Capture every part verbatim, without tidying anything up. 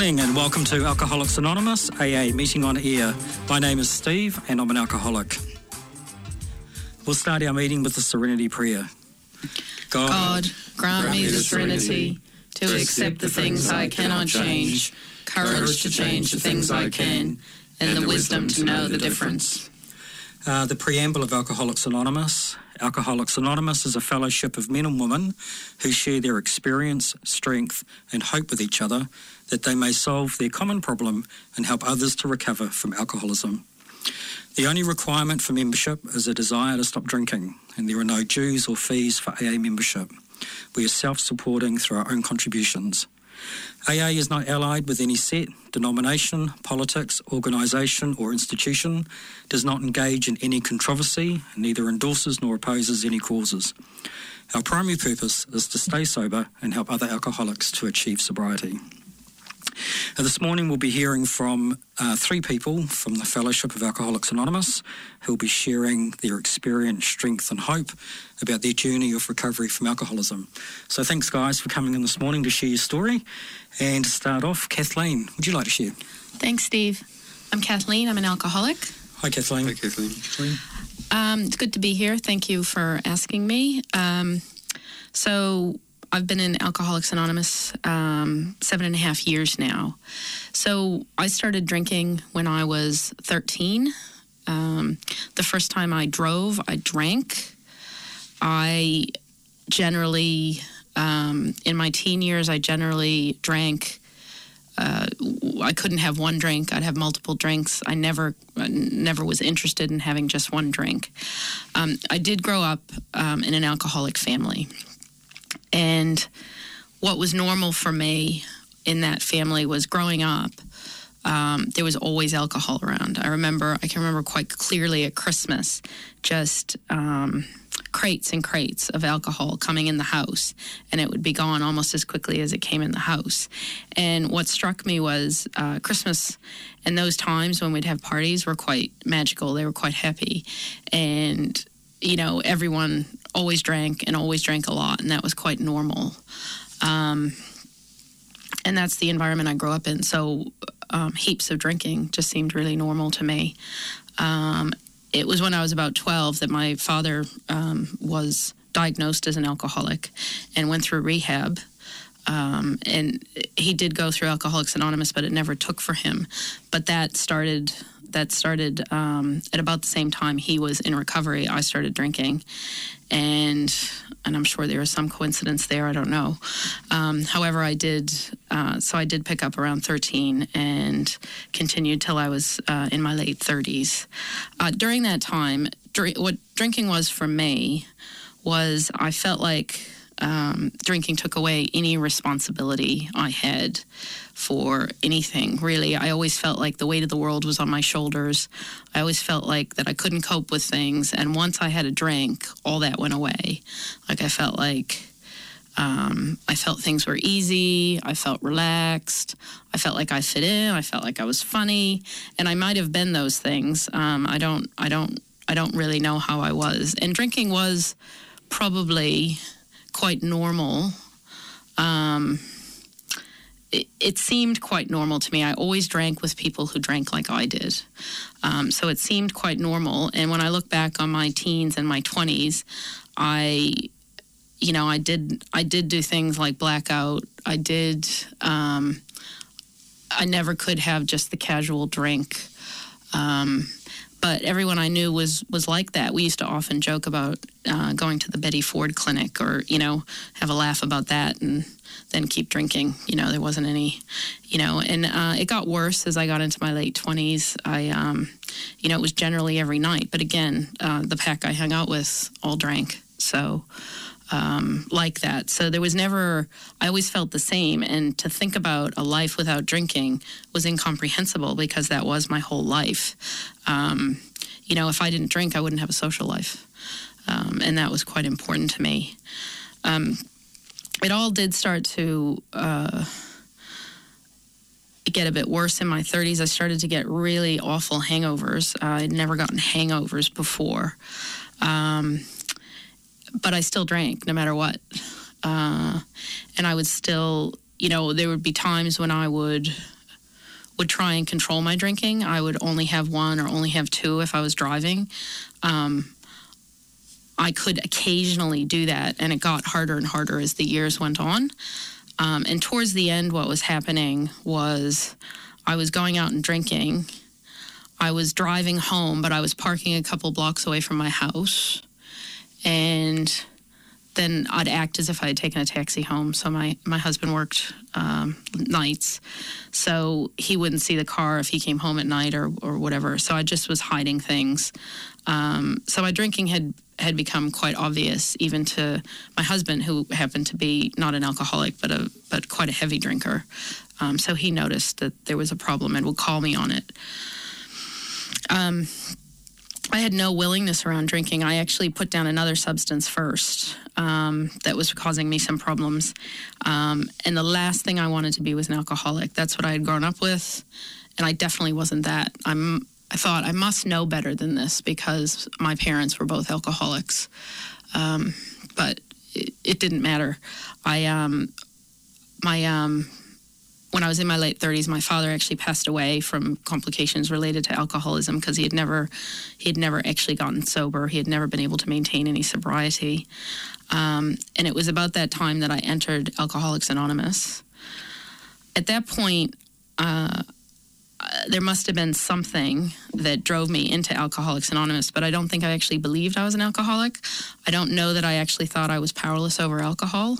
morning and welcome to Alcoholics Anonymous, A A Meeting on Air. My name is Steve and I'm an alcoholic. We'll start our meeting with the Serenity Prayer. God, God grant, grant me the serenity to accept the things I cannot change, courage to change the things I can, and the wisdom to know the difference. Uh, the preamble of Alcoholics Anonymous. Alcoholics Anonymous is a fellowship of men and women who share their experience, strength and hope with each other that they may solve their common problem and help others to recover from alcoholism. The only requirement for membership is a desire to stop drinking, and there are no dues or fees for A A membership. We are self-supporting through our own contributions. A A is not allied with any set, denomination, politics, organisation or institution, does not engage in any controversy, and neither endorses nor opposes any causes. Our primary purpose is to stay sober and help other alcoholics to achieve sobriety. Now, this morning we'll be hearing from uh, three people from the Fellowship of Alcoholics Anonymous who will be sharing their experience, strength and hope about their journey of recovery from alcoholism. So thanks guys for coming in this morning to share your story. And to start off, Kathleen, would you like to share? Thanks, Steve. I'm Kathleen. I'm an alcoholic. Hi Kathleen. Hi Kathleen. Kathleen. Um, it's good to be here. Thank you for asking me. Um, so I've been in Alcoholics Anonymous um, seven and a half years now. So I started drinking when I was thirteen. Um, the first time I drove, I drank. I generally, um, in my teen years, I generally drank. Uh, I couldn't have one drink. I'd have multiple drinks. I never, never was interested in having just one drink. Um, I did grow up um, in an alcoholic family. And what was normal for me in that family was growing up, um, there was always alcohol around. I remember, I can remember quite clearly at Christmas, just um, crates and crates of alcohol coming in the house, and it would be gone almost as quickly as it came in the house. And what struck me was uh, Christmas and those times when we'd have parties were quite magical. They were quite happy. And you know, everyone always drank and always drank a lot, and that was quite normal. Um, and that's the environment I grew up in, so um, heaps of drinking just seemed really normal to me. Um, it was when I was about twelve that my father um, was diagnosed as an alcoholic and went through rehab. Um, and he did go through Alcoholics Anonymous, but it never took for him. But that started... That started um, at about the same time he was in recovery. I started drinking, and and I'm sure there is some coincidence there. I don't know. Um, however, I did. Uh, so I did pick up around thirteen and continued till I was uh, in my late thirties. Uh, during that time, dr- what drinking was for me was I felt like um, drinking took away any responsibility I had for anything, really. I always felt like the weight of the world was on my shoulders. I always felt like that I couldn't cope with things, and once I had a drink, all that went away. Like I felt like um, I felt things were easy. I felt relaxed. I felt like I fit in. I felt like I was funny, and I might have been those things. Um, I don't. I don't. I don't really know how I was. And drinking was probably quite normal. Um, It, it seemed quite normal to me. I always drank with people who drank like I did. Um, so it seemed quite normal. And when I look back on my teens and my twenties, I, you know, I did, I did do things like blackout. I did, um, I never could have just the casual drink. Um, but everyone I knew was, was like that. We used to often joke about uh, going to the Betty Ford clinic, or, you know, have a laugh about that and then keep drinking. You know, there wasn't any, you know, and uh, it got worse as I got into my late twenties. I, um, you know, it was generally every night. But again, uh, the pack I hung out with all drank. So, um, like that. So there was never, I always felt the same. And to think about a life without drinking was incomprehensible because that was my whole life. Um, you know, if I didn't drink, I wouldn't have a social life. Um, and that was quite important to me. Um, It all did start to uh, get a bit worse in my thirties. I started to get really awful hangovers. Uh, I'd never gotten hangovers before. Um, but I still drank no matter what. Uh, and I would still you know, there would be times when I would would try and control my drinking. I would only have one or only have two if I was driving. Um, I could occasionally do that, and it got harder and harder as the years went on. Um, and towards the end, what was happening was I was going out and drinking. I was driving home, but I was parking a couple blocks away from my house. And then I'd act as if I had taken a taxi home. So my, my husband worked um, nights, so he wouldn't see the car if he came home at night or, or whatever. So I just was hiding things. Um, so my drinking had, had become quite obvious, even to my husband, who happened to be not an alcoholic, but a but quite a heavy drinker. Um, so he noticed that there was a problem and would call me on it. Um, I had no willingness around drinking. I actually put down another substance first um, that was causing me some problems. Um, and the last thing I wanted to be was an alcoholic. That's what I had grown up with, and I definitely wasn't that. I'm, I thought I must know better than this because my parents were both alcoholics. Um, but it, it didn't matter. I, um, my... Um, When I was in my late thirties, my father actually passed away from complications related to alcoholism because he had never, he had never actually gotten sober. He had never been able to maintain any sobriety. Um, and it was about that time that I entered Alcoholics Anonymous. At that point, uh, there must have been something that drove me into Alcoholics Anonymous, but I don't think I actually believed I was an alcoholic. I don't know that I actually thought I was powerless over alcohol.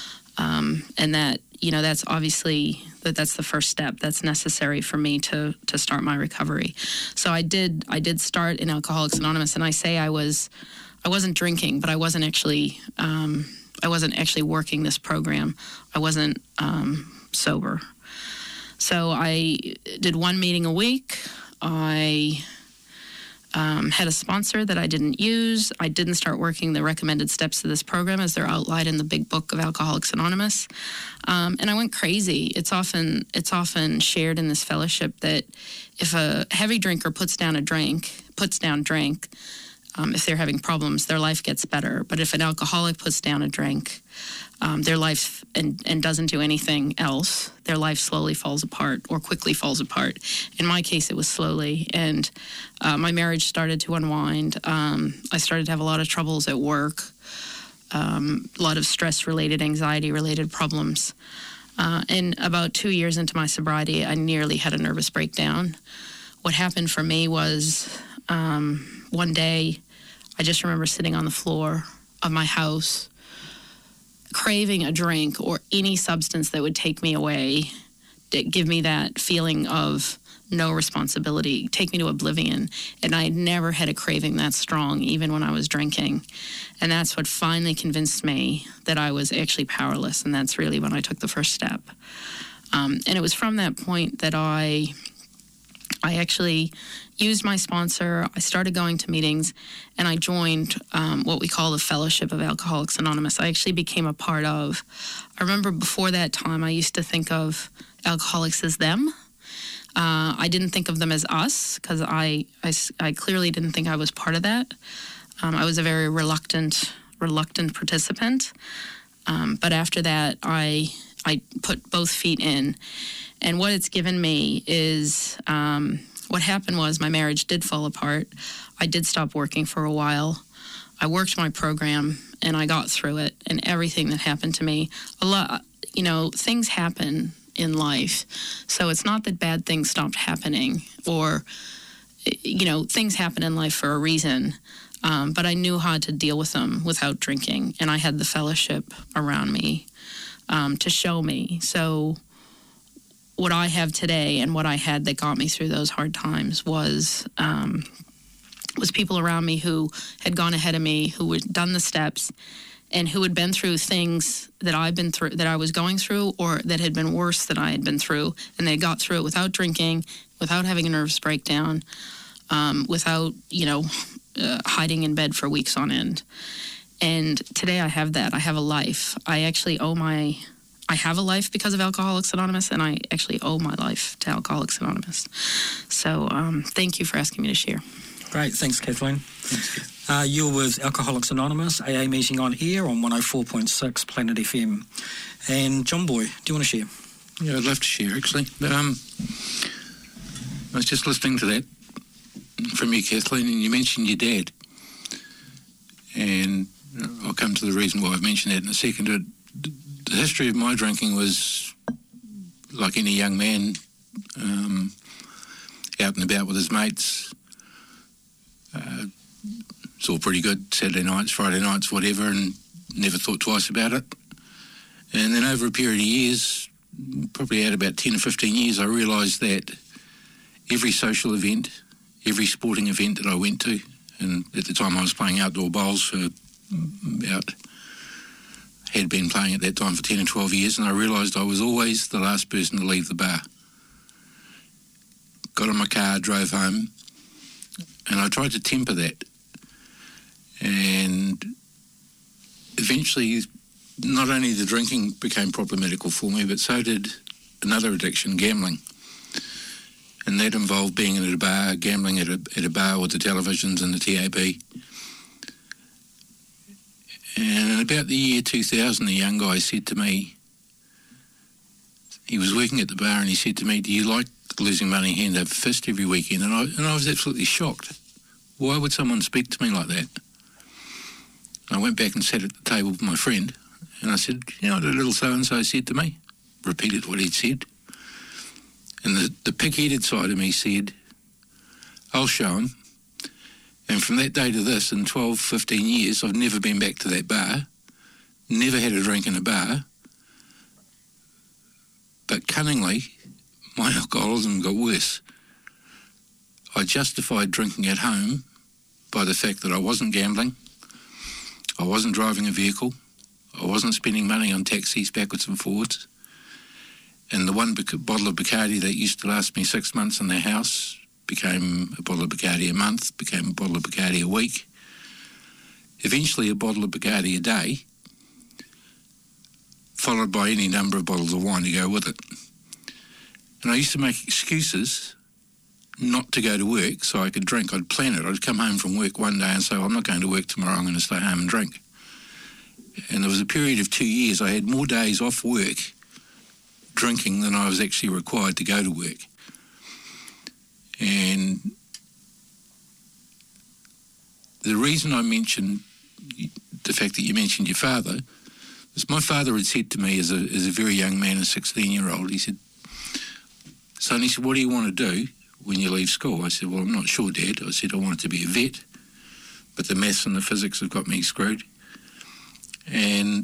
Um, and that, you know, that's obviously, that that's the first step that's necessary for me to to start my recovery. So I did I did start in Alcoholics Anonymous, and I say I was I wasn't drinking, but I wasn't actually um, I wasn't actually working this program. I wasn't um, sober. So I did one meeting a week. I Um, had a sponsor that I didn't use. I didn't start working the recommended steps of this program as they're outlined in the big book of Alcoholics Anonymous. Um, and I went crazy. It's often it's often shared in this fellowship that if a heavy drinker puts down a drink, puts down drink, um, if they're having problems, their life gets better. But if an alcoholic puts down a drink, um, their life and, and doesn't do anything else, their life slowly falls apart or quickly falls apart. In my case, it was slowly. And uh, my marriage started to unwind. Um, I started to have a lot of troubles at work, um, a lot of stress-related, anxiety-related problems. Uh, and about two years into my sobriety, I nearly had a nervous breakdown. What happened for me was um, one day, I just remember sitting on the floor of my house, craving a drink or any substance that would take me away, that give me that feeling of no responsibility, take me to oblivion. And I had never had a craving that strong, even when I was drinking. And that's what finally convinced me that I was actually powerless. And that's really when I took the first step. Um, and it was from that point that I, I actually used my sponsor. I started going to meetings, and I joined um, what we call the Fellowship of Alcoholics Anonymous. I actually became a part of. I remember before that time, I used to think of alcoholics as them. Uh, I didn't think of them as us because I, I, I clearly didn't think I was part of that. Um, I was a very reluctant, reluctant participant. Um, but after that, I, I put both feet in. And what it's given me is, um, what happened was my marriage did fall apart. I did stop working for a while. I worked my program, and I got through it. And everything that happened to me, a lot, you know, things happen in life. So it's not that bad things stopped happening, or, you know, things happen in life for a reason. Um, but I knew how to deal with them without drinking, and I had the fellowship around me um, to show me. So what I have today and what I had that got me through those hard times was um, was people around me who had gone ahead of me, who had done the steps, and who had been through things that I've been through, that I was going through, or that had been worse than I had been through, and they got through it without drinking, without having a nervous breakdown, um, without, you know, uh, hiding in bed for weeks on end. And today I have that. I have a life. I actually owe my... I have a life because of Alcoholics Anonymous, and I actually owe my life to Alcoholics Anonymous. So um, thank you for asking me to share. Great. Thanks, Kathleen. Thanks, Kath. Uh, you're with Alcoholics Anonymous, A A meeting on air on one oh four point six Planet F M. And John Boy, do you want to share? Yeah, I'd love to share, actually. Um, I was just listening to that from you, Kathleen, and you mentioned your dad. And I'll come to the reason why I've mentioned that in a second. The history of my drinking was like any young man, um, out and about with his mates. Uh, it's all pretty good, Saturday nights, Friday nights, whatever, and never thought twice about it. And then over a period of years, probably out about ten or fifteen years, I realised that every social event, every sporting event that I went to, and at the time I was playing outdoor bowls for about, had been playing at that time for ten or twelve years, and I realised I was always the last person to leave the bar. Got in my car, drove home, and I tried to temper that. And eventually, not only the drinking became problematical for me, but so did another addiction, gambling. And that involved being at a bar, gambling at a, at a bar with the televisions and the T A B. And in about the year two thousand, a young guy said to me, he was working at the bar, and he said to me, "Do you like losing money hand over fist every weekend?" And I, and I was absolutely shocked. Why would someone speak to me like that? And I went back and sat at the table with my friend, and I said, "You know what a little so-and-so said to me?" Repeated what he'd said. And the, the pig-headed side of me said, "I'll show him." And from that day to this, in twelve, fifteen years, I've never been back to that bar, never had a drink in a bar. But cunningly, my alcoholism got worse. I justified drinking at home by the fact that I wasn't gambling, I wasn't driving a vehicle, I wasn't spending money on taxis backwards and forwards, and the one bec- bottle of Bacardi that used to last me six months in the house became a bottle of Bacardi a month, became a bottle of Bacardi a week, eventually a bottle of Bacardi a day, followed by any number of bottles of wine to go with it. And I used to make excuses not to go to work so I could drink. I'd plan it. I'd come home from work one day and say, "I'm not going to work tomorrow, I'm going to stay home and drink." And there was a period of two years I had more days off work drinking than I was actually required to go to work. And the reason I mentioned the fact that you mentioned your father is my father had said to me as a, as a very young man, a sixteen-year-old, he said, "Son," he said, "what do you want to do when you leave school?" I said, "Well, I'm not sure, Dad." I said, "I wanted to be a vet, but the maths and the physics have got me screwed. And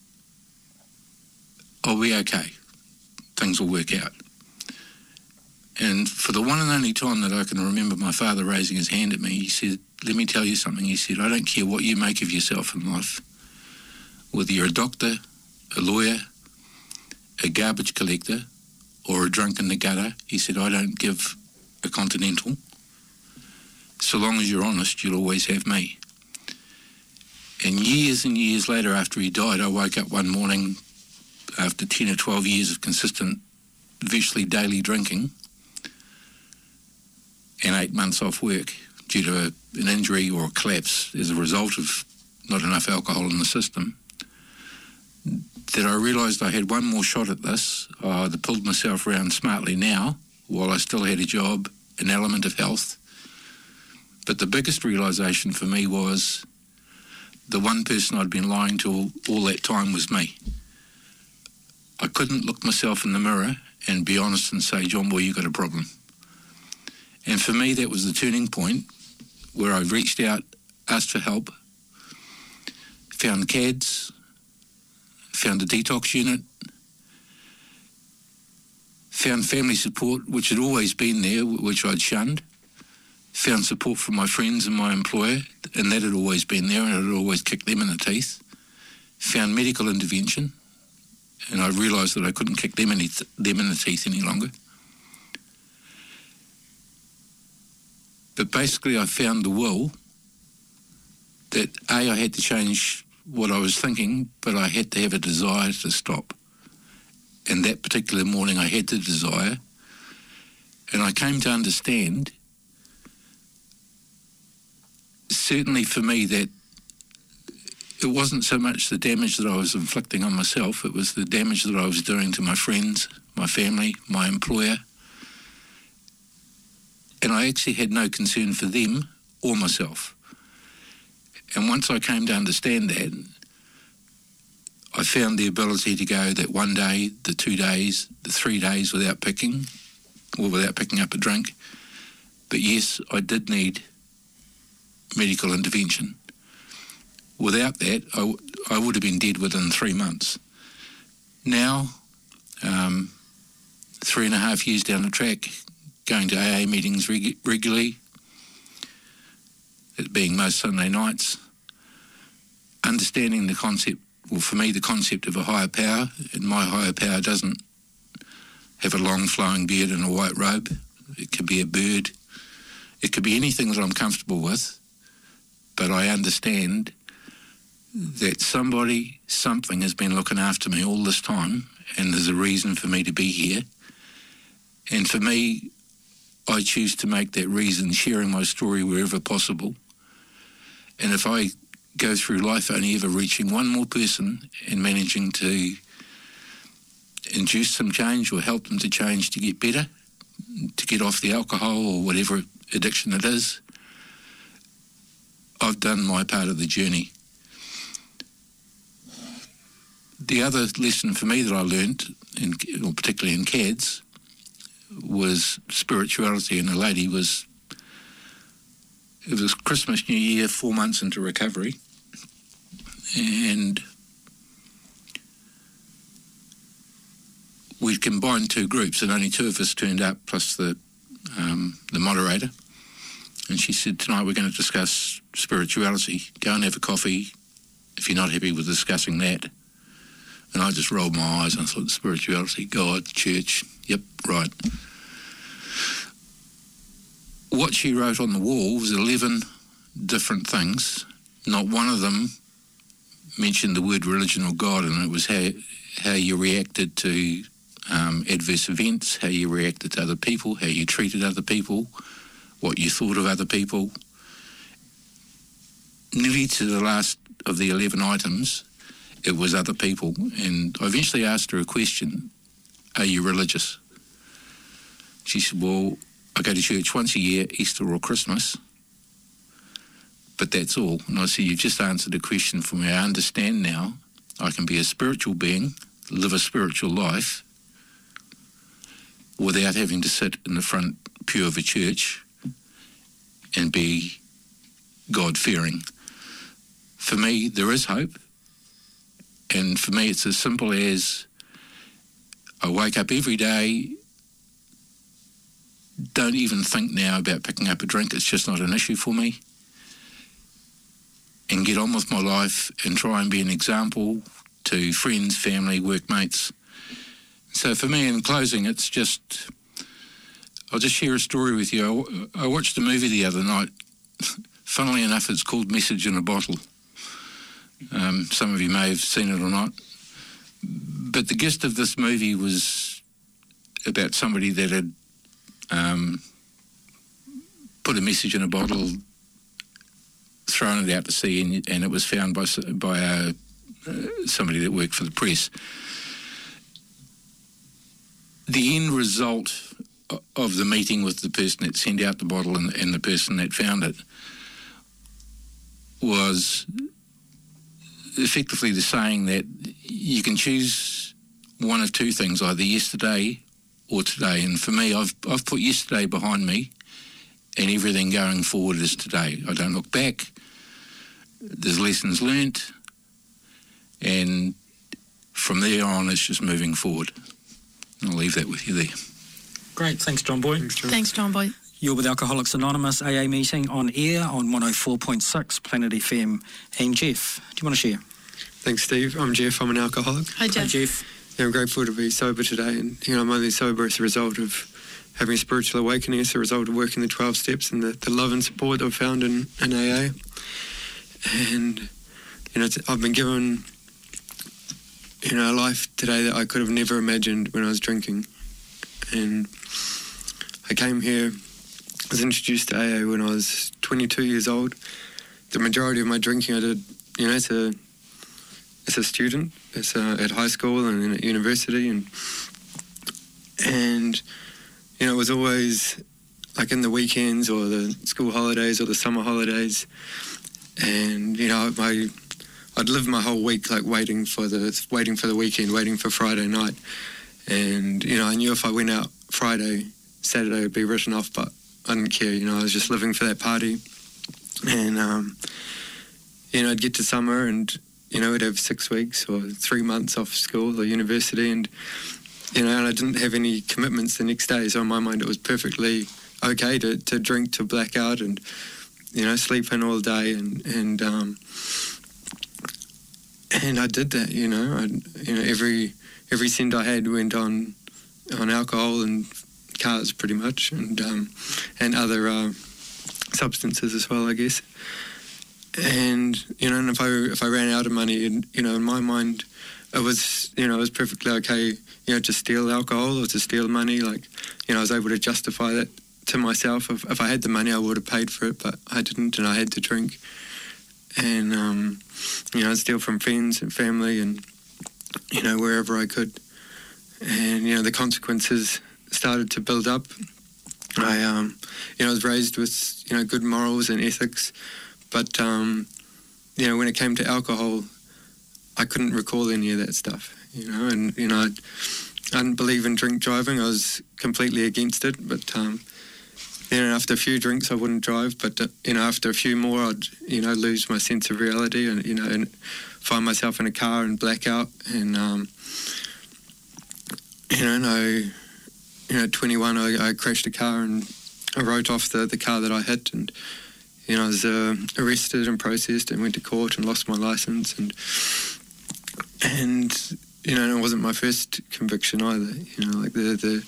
I'll be okay. Things will work out." And for the one and only time that I can remember my father raising his hand at me, he said, "Let me tell you something." He said, "I don't care what you make of yourself in life, whether you're a doctor, a lawyer, a garbage collector, or a drunk in the gutter." He said, "I don't give a continental. So long as you're honest, you'll always have me." And years and years later, after he died, I woke up one morning after ten or twelve years of consistent, virtually daily drinking and eight months off work due to a, an injury or a collapse as a result of not enough alcohol in the system, that I realised I had one more shot at this. I either pulled myself around smartly now while I still had a job, an element of health. But the biggest realisation for me was the one person I'd been lying to all, all that time was me. I couldn't look myself in the mirror and be honest and say, "John Boy, you've got a problem." And for me, that was the turning point where I reached out, asked for help, found C A Ds, found a detox unit, found family support, which had always been there, which I'd shunned, found support from my friends and my employer, and that had always been there, and it had always kicked them in the teeth, found medical intervention, and I realised that I couldn't kick them in, the, them in the teeth any longer. But basically I found the will that A, I had to change what I was thinking, but I had to have a desire to stop. And that particular morning I had the desire, and I came to understand certainly for me that it wasn't so much the damage that I was inflicting on myself, it was the damage that I was doing to my friends, my family, my employer. And I actually had no concern for them or myself. And once I came to understand that, I found the ability to go that one day, the two days, the three days without picking, or without picking up a drink. But yes, I did need medical intervention. Without that, I, w- I would have been dead within three months. Now, um, three and a half years down the track, going to A A meetings reg- regularly, it being most Sunday nights, understanding the concept, well, for me, the concept of a higher power, and my higher power doesn't have a long flowing beard and a white robe. It could be a bird. It could be anything that I'm comfortable with, but I understand that somebody, something has been looking after me all this time, and there's a reason for me to be here. And for me, I choose to make that reason sharing my story wherever possible. And if I go through life only ever reaching one more person and managing to induce some change or help them to change to get better, to get off the alcohol or whatever addiction it is, I've done my part of the journey. The other lesson for me that I learned, in, or particularly in C A D S, was spirituality. And the lady was, it was Christmas, New Year, four months into recovery. And we'd combined two groups, and only two of us turned up, plus the um, the moderator. And she said, tonight we're going to discuss spirituality. Go and have a coffee if you're not happy with discussing that. And I just rolled my eyes and I thought, spirituality, God, church, yep, right. What she wrote on the wall was eleven different things. Not one of them mentioned the word religion or God, and it was how, how you reacted to um, adverse events, how you reacted to other people, how you treated other people, what you thought of other people. Nearly to the last of the eleven items, it was other people. And I eventually asked her a question, are you religious? She said, well, I go to church once a year, Easter or Christmas, but that's all. And I said, you've just answered a question for me. I understand now I can be a spiritual being, live a spiritual life, without having to sit in the front pew of a church and be God-fearing. For me, there is hope. And for me, it's as simple as I wake up every day, don't even think now about picking up a drink. It's just not an issue for me. And get on with my life and try and be an example to friends, family, workmates. So for me, in closing, it's just, I'll just share a story with you. I, I watched a movie the other night. Funnily enough, it's called Message in a Bottle. Um, some of you may have seen it or not. But the gist of this movie was about somebody that had um, put a message in a bottle, thrown it out to sea, and, and it was found by by uh, uh, somebody that worked for the press. The end result of the meeting with the person that sent out the bottle and, and the person that found it was effectively the saying that you can choose one of two things, either yesterday or today. And for me, I've I've put yesterday behind me, and everything going forward is today. I don't look back. There's lessons learnt, and from there on, it's just moving forward. I'll leave that with you there. Great, thanks, John Boy. Thanks, John. Thanks, John Boy. You're with Alcoholics Anonymous A A meeting on air on one oh four point six Planet F M. And Jeff, do you want to share? Thanks, Steve. I'm Jeff. I'm an alcoholic. Hi, Jeff. Hi, Jeff. Yeah, I'm grateful to be sober today, and you know, I'm only sober as a result of having a spiritual awakening, as a result of working the twelve steps and the, the love and support I've found in, in A A. And you know, it's, I've been given you know a life today that I could have never imagined when I was drinking. And I came here, I was introduced to A A when I was twenty-two years old, the majority of my drinking I did, you know, as a as a student, as a, at high school and then at university, and and you know, it was always like in the weekends or the school holidays or the summer holidays, and you know, my I'd live my whole week like waiting for the waiting for the weekend, waiting for Friday night, and you know, I knew if I went out Friday, Saturday would be written off, but I didn't care. You know, I was just living for that party, and um, you know, I'd get to summer and you know, I'd have six weeks or three months off school or university, and you know, and I didn't have any commitments the next day, so in my mind it was perfectly okay to, to drink, to black out, and you know, sleep in all day, and and um, and I did that. You know, I, you know, every every cent I had went on on alcohol and cars, pretty much, and um, and other uh, substances as well, I guess. And you know, and if I if I ran out of money, and, you know, in my mind, it was you know it was perfectly okay, you know, to steal alcohol or to steal money. Like, you know, I was able to justify that to myself. If, if I had the money, I would have paid for it, but I didn't, and I had to drink. And um, you know, I'd steal from friends and family, and you know, wherever I could. And you know, the consequences started to build up. I um, you know, I was raised with you know good morals and ethics. But, um, you know, when it came to alcohol, I couldn't recall any of that stuff, you know, and, you know, I, I didn't believe in drink driving. I was completely against it. But, um, you know, after a few drinks, I wouldn't drive. But, uh, you know, after a few more, I'd, you know, lose my sense of reality and, you know, and find myself in a car and black out. And, um, you know, and I, you know, at twenty-one, I, I crashed a car and I wrote off the, the car that I hit, and you know, I was uh, arrested and processed and went to court and lost my license, and and you know, and it wasn't my first conviction either. You know, like the the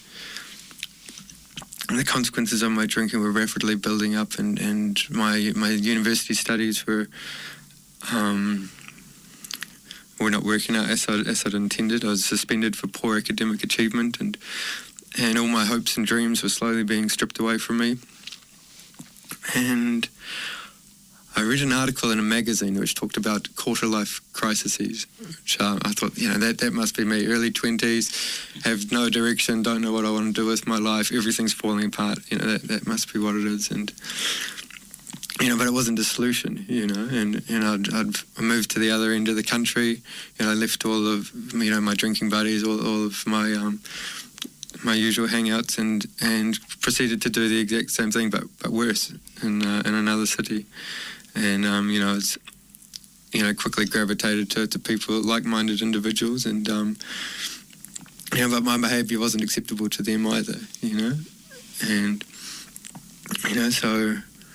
the consequences of my drinking were rapidly building up, and, and my my university studies were um, were not working out as I as I'd intended. I was suspended for poor academic achievement, and and all my hopes and dreams were slowly being stripped away from me. And I read an article in a magazine which talked about quarter-life crises, which uh, I thought, you know, that, that must be me. Early twenties, have no direction, don't know what I want to do with my life, everything's falling apart. You know, that, that must be what it is. And, you know, but it wasn't a solution, you know. And, you know, I'd, I'd I moved to the other end of the country. You know, I left all of, you know, my drinking buddies, all, all of my... Um, my usual hangouts, and, and proceeded to do the exact same thing, but, but worse in uh, in another city. And um, you know, it's you know quickly gravitated to, to people, like-minded individuals, and um, you know, but my behaviour wasn't acceptable to them either. You know, and you know, so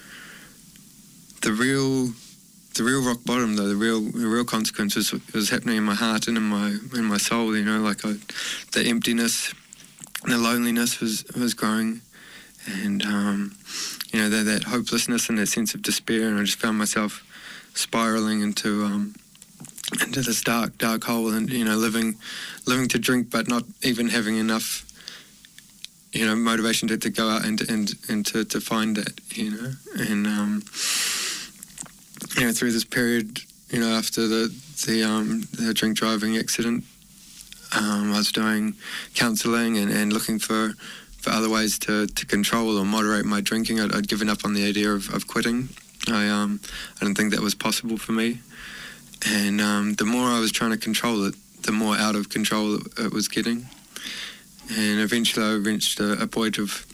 the real the real rock bottom, though, the real the real consequence was, was happening in my heart and in my in my soul. You know, like I, the emptiness. The loneliness was, was growing, and um, you know that, that hopelessness and that sense of despair, and I just found myself spiraling into um, into this dark dark hole, and you know living living to drink, but not even having enough you know motivation to, to go out and and and to, to find that, you know and um, you know through this period, you know after the the um, the drink driving accident. Um, I was doing counselling and, and looking for, for other ways to, to control or moderate my drinking. I'd, I'd given up on the idea of, of quitting. I um I didn't think that was possible for me. And um, the more I was trying to control it, the more out of control it, it was getting. And eventually I reached a, a point of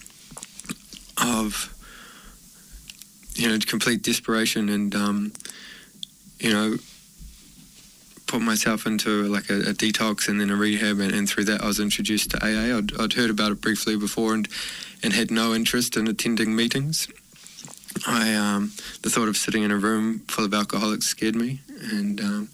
of you know complete desperation, and um, you know. put myself into like a, a detox and then a rehab, and, and through that I was introduced to A A. I'd, I'd heard about it briefly before and, and had no interest in attending meetings. I um, the thought of sitting in a room full of alcoholics scared me, and um,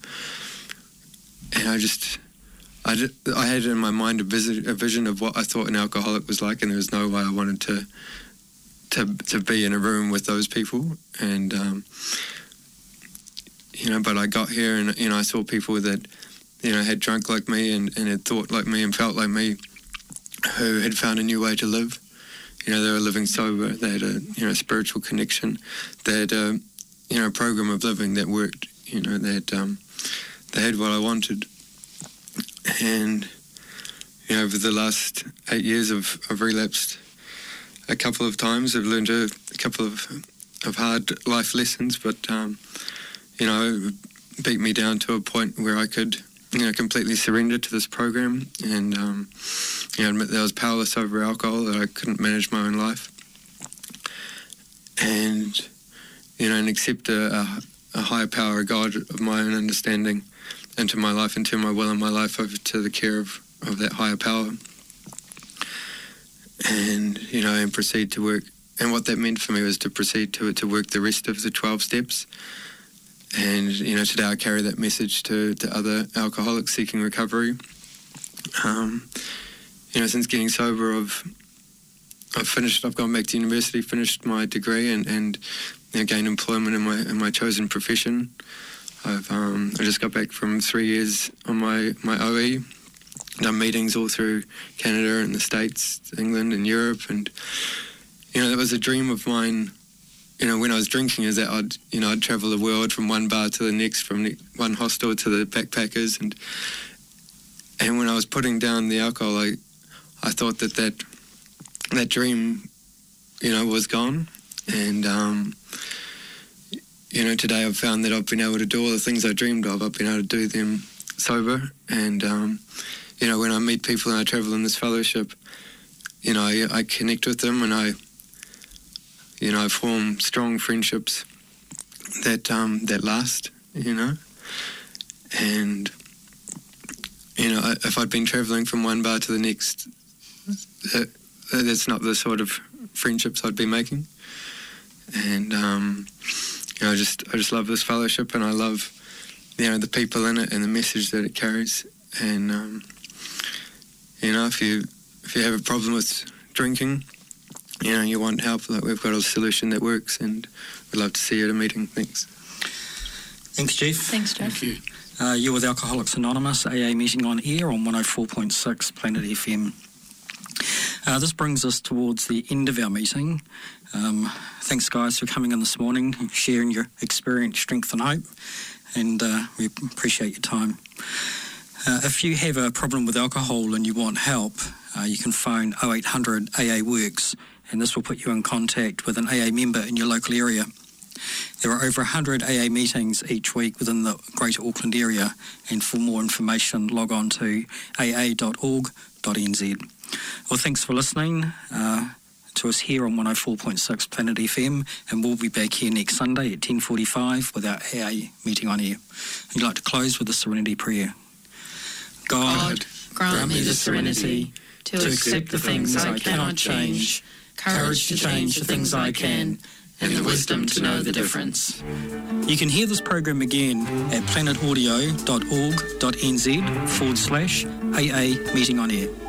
and I just I, did, I had in my mind a, visit, a vision of what I thought an alcoholic was like, and there was no way I wanted to to to be in a room with those people. And um, you know, but I got here, and you know, I saw people that you know had drunk like me and, and had thought like me and felt like me, who had found a new way to live. You know, they were living sober. They had a you know spiritual connection. They had a, you know, program of living that worked. You know, that um, they had what I wanted, and you know, over the last eight years, I've, I've relapsed a couple of times. I've learned a, a couple of of hard life lessons, but um, you know, it beat me down to a point where I could, you know, completely surrender to this program, and um, you know, admit that I was powerless over alcohol, that I couldn't manage my own life, and you know, and accept a, a, a higher power, a God of my own understanding, into my life, and turn my will and my life over to the care of, of that higher power, and you know, and proceed to work. And what that meant for me was to proceed to to work the rest of the twelve steps. And you know, today I carry that message to, to other alcoholics seeking recovery. Um, you know, since getting sober, I've I've finished. I've gone back to university, finished my degree, and and you know, gained employment in my in my chosen profession. I've um, I just got back from three years on my my O E. Done meetings all through Canada and the States, England and Europe, and you know, that was a dream of mine. You know, when I was drinking, is that I'd, you know, I'd travel the world from one bar to the next, from the, one hostel to the backpackers, and and when I was putting down the alcohol, I I thought that that, that dream, you know, was gone, and um, you know, today I've found that I've been able to do all the things I dreamed of. I've been able to do them sober, and um, you know, when I meet people and I travel in this fellowship, you know, I, I connect with them, and I. You know, I form strong friendships that um, that last, you know. And, you know, if I'd been travelling from one bar to the next, that, that's not the sort of friendships I'd be making. And, um, you know, I just, I just love this fellowship, and I love, you know, the people in it and the message that it carries. And, um, you know, if you, if you have a problem with drinking, you know, you want help, like we've got a solution that works, and we'd love to see you at a meeting. Thanks. Thanks, Jeff. Thanks, Jeff. Thank you. Uh, you're with Alcoholics Anonymous, A A meeting on air on one oh four point six Planet F M. Uh, this brings us towards the end of our meeting. Um, thanks, guys, for coming in this morning, sharing your experience, strength and hope, and uh, we appreciate your time. Uh, if you have a problem with alcohol and you want help, uh, you can phone oh eight hundred A A Works, and this will put you in contact with an A A member in your local area. There are over one hundred A A meetings each week within the Greater Auckland area, and for more information, log on to a a dot org dot n z. Well, thanks for listening uh, to us here on one oh four point six Planet F M, and we'll be back here next Sunday at ten forty-five with our A A meeting on air. I'd like to close with a serenity prayer. God, God grant me the serenity to accept the things I cannot change, courage to change the things I can, and the wisdom to know the difference. You can hear this program again at planetaudio dot org dot n z forward slash A A meeting on air.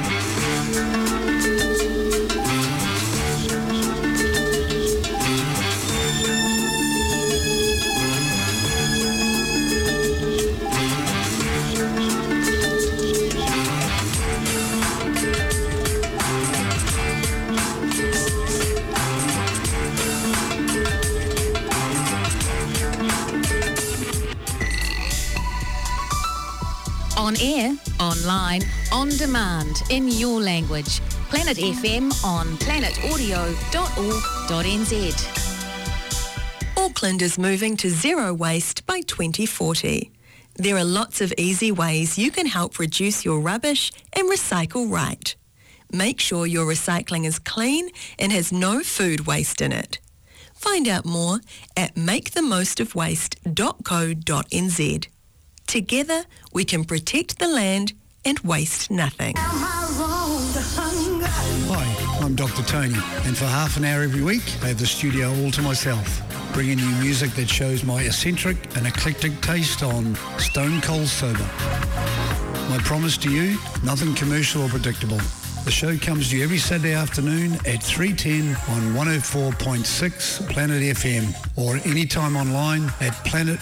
On air, online, on demand, in your language. Planet F M on planet audio dot org dot n z. Auckland is moving to zero waste by twenty forty. There are lots of easy ways you can help reduce your rubbish and recycle right. Make sure your recycling is clean and has no food waste in it. Find out more at make the most of waste dot co dot n z. Together, we can protect the land and waste nothing. Hi, I'm Doctor Tony, and for half an hour every week, I have the studio all to myself, bringing you music that shows my eccentric and eclectic taste on Stone Cold Sober. My promise to you, nothing commercial or predictable. The show comes to you every Saturday afternoon at three ten on one oh four point six Planet F M, or anytime online at planet